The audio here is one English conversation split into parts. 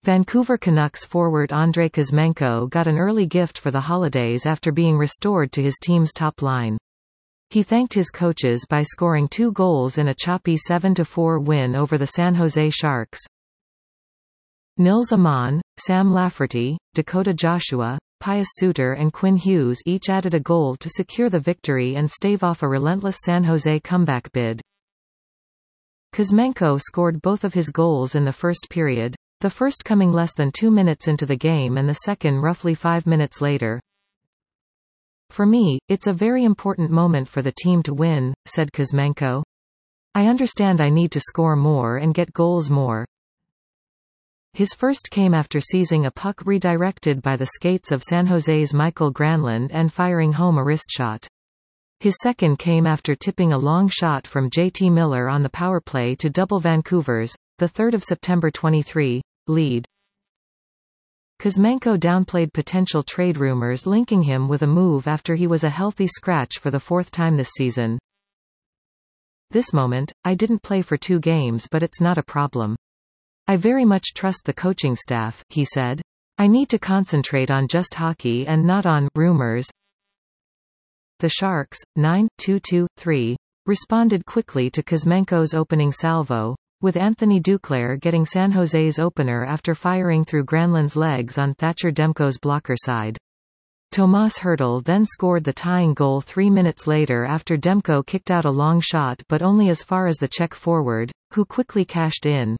Vancouver Canucks forward Andrei Kuzmenko got an early gift for the holidays after being restored to his team's top line. He thanked his coaches by scoring 2 goals in a choppy 7-4 win over the San Jose Sharks. Nils Aman, Sam Lafferty, Dakota Joshua, Pius Suter and Quinn Hughes each added a goal to secure the victory and stave off a relentless San Jose comeback bid. Kuzmenko scored both of his goals in the first period, the first coming less than 2 minutes into the game and the second roughly 5 minutes later. "For me, it's a very important moment for the team to win," said Kuzmenko. "I understand I need to score more and get goals more." His first came after seizing a puck redirected by the skates of San Jose's Michael Granlund and firing home a wrist shot. His second came after tipping a long shot from JT Miller on the power play to double Vancouver's, the 3rd of September 23, lead. Kuzmenko downplayed potential trade rumors linking him with a move after he was a healthy scratch for the 4th time this season. "This moment, I didn't play for 2 games but it's not a problem. I very much trust the coaching staff," he said. "I need to concentrate on just hockey and not on rumors." The Sharks, 9-2-2-3, responded quickly to Kuzmenko's opening salvo, with Anthony Duclair getting San Jose's opener after firing through Granlund's legs on Thatcher Demko's blocker side. Tomas Hertl then scored the tying goal 3 minutes later after Demko kicked out a long shot but only as far as the Czech forward, who quickly cashed in.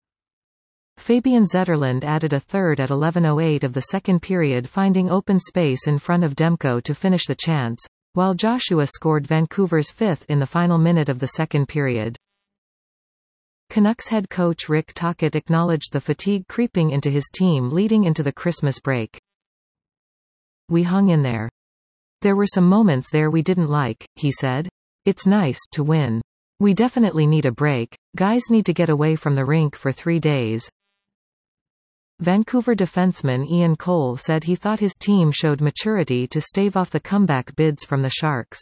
Fabian Zetterlund added a third at 11:08 of the second period, finding open space in front of Demko to finish the chance, while Joshua scored Vancouver's 5th in the final minute of the second period. Canucks head coach Rick Tocchet acknowledged the fatigue creeping into his team leading into the Christmas break. "We hung in there. There were some moments there we didn't like," he said. "It's nice to win. We definitely need a break. Guys need to get away from the rink for 3 days." Vancouver defenseman Ian Cole said he thought his team showed maturity to stave off the comeback bids from the Sharks.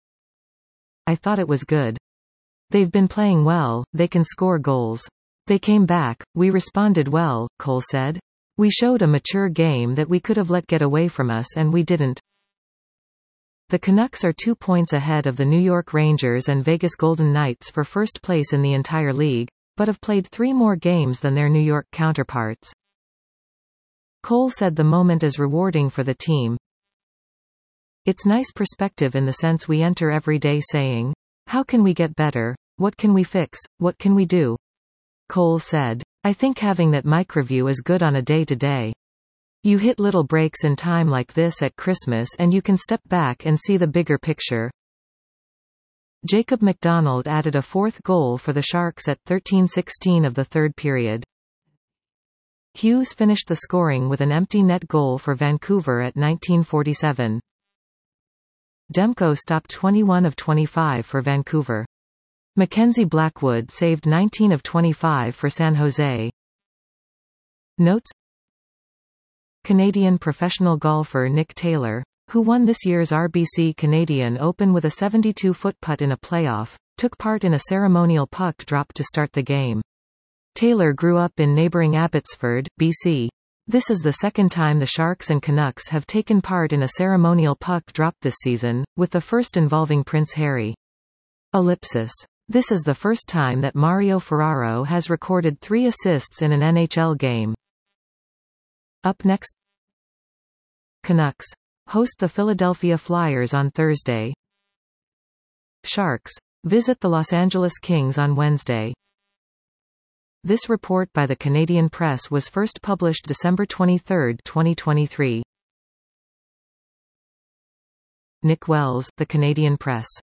"I thought it was good. They've been playing well, they can score goals. They came back, we responded well," Cole said. "We showed a mature game that we could have let get away from us and we didn't." The Canucks are 2 points ahead of the New York Rangers and Vegas Golden Knights for first place in the entire league, but have played 3 more games than their New York counterparts. Cole said the moment is rewarding for the team. "It's nice perspective in the sense we enter every day saying, 'How can we get better? What can we fix? What can we do?'" Cole said. "I think having that microview is good on a day-to-day. You hit little breaks in time like this at Christmas and you can step back and see the bigger picture." Jacob MacDonald added a 4th goal for the Sharks at 13:16 of the 3rd period. Hughes finished the scoring with an empty net goal for Vancouver at 19:47. Demko stopped 21 of 25 for Vancouver. Mackenzie Blackwood saved 19 of 25 for San Jose. Notes: Canadian professional golfer Nick Taylor, who won this year's RBC Canadian Open with a 72-foot putt in a playoff, took part in a ceremonial puck drop to start the game. Taylor grew up in neighbouring Abbotsford, BC. This is the second time the Sharks and Canucks have taken part in a ceremonial puck drop this season, with the first involving Prince Harry. Ellipsis. This is the first time that Mario Ferraro has recorded 3 assists in an NHL game. Up next, Canucks host the Philadelphia Flyers on Thursday. Sharks visit the Los Angeles Kings on Wednesday. This report by the Canadian Press was first published December 23, 2023. Nick Wells, The Canadian Press.